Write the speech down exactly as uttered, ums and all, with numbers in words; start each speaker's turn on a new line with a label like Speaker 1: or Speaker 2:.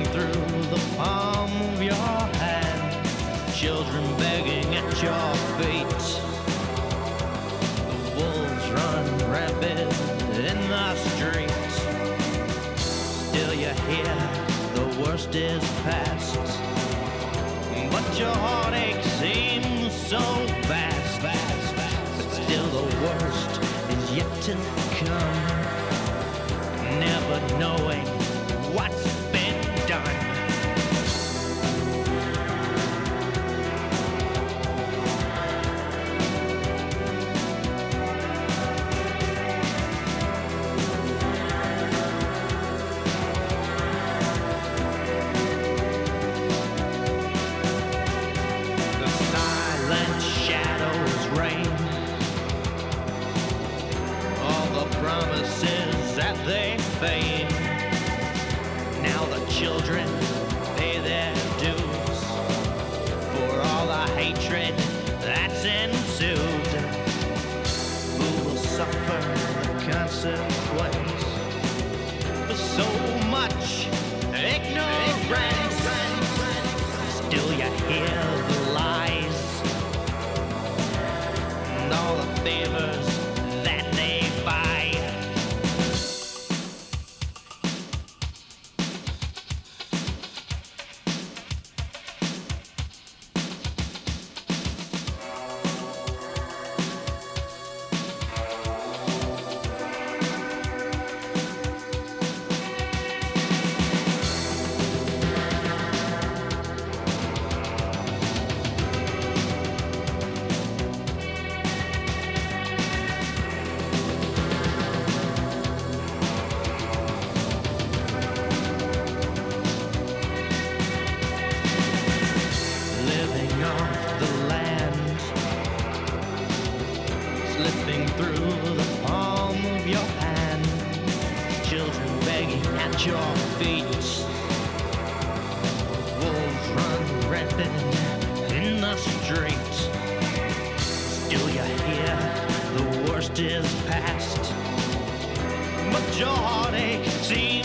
Speaker 1: through the palm of your hand, children begging at your feet. The wolves run rampant in the streets. Still you hear the worst is past, but your heartache seems so vast, vast, vast. But still the worst is yet to come, never knowing what's been done. Promises that they fade. Now the children pay their dues for all the hatred that's ensued. Who will suffer the consequence for so much ignorance? Still you hear the lies and all the favors that they buy. Slipping through the palm of your hand, children begging at your feet. Wolves run rampant in the streets. Still you hear the worst is past, but your heartache seems